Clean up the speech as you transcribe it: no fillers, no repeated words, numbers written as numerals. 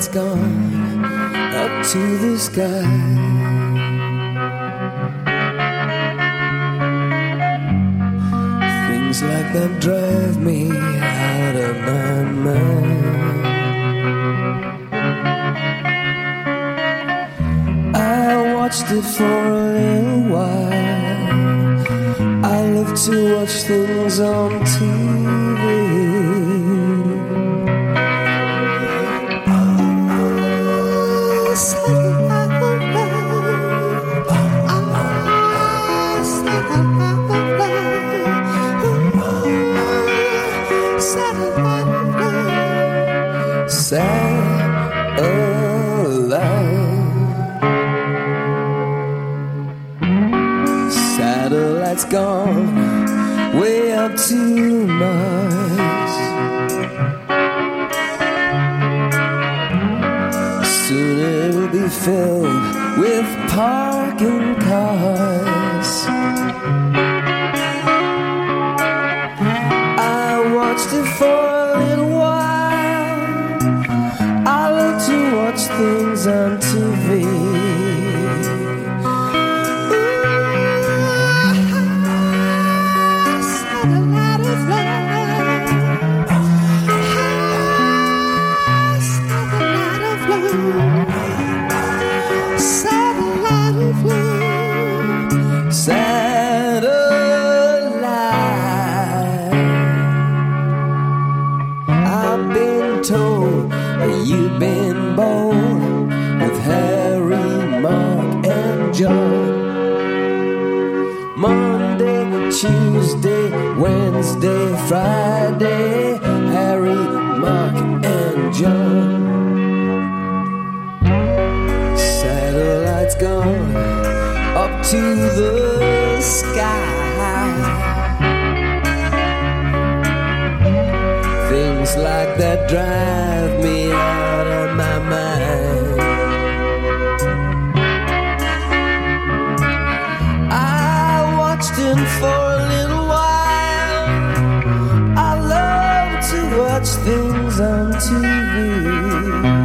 Satellite's gone up to the sky. Things like that drive me out of my mind. I watched it for a little while. I love to watch things on TV. Satellite's gone way up to Mars. Soon it will be filled with parking cars. I watched it for a little while. I love to watch things on TV. You've been born with Harry, Mark, and John. Monday, Tuesday, Wednesday, Friday, Harry, Mark, and John. Satellite's gone up to the sky. Things like that drive me out of my mind. I watched him for a little while. I love to watch things on TV.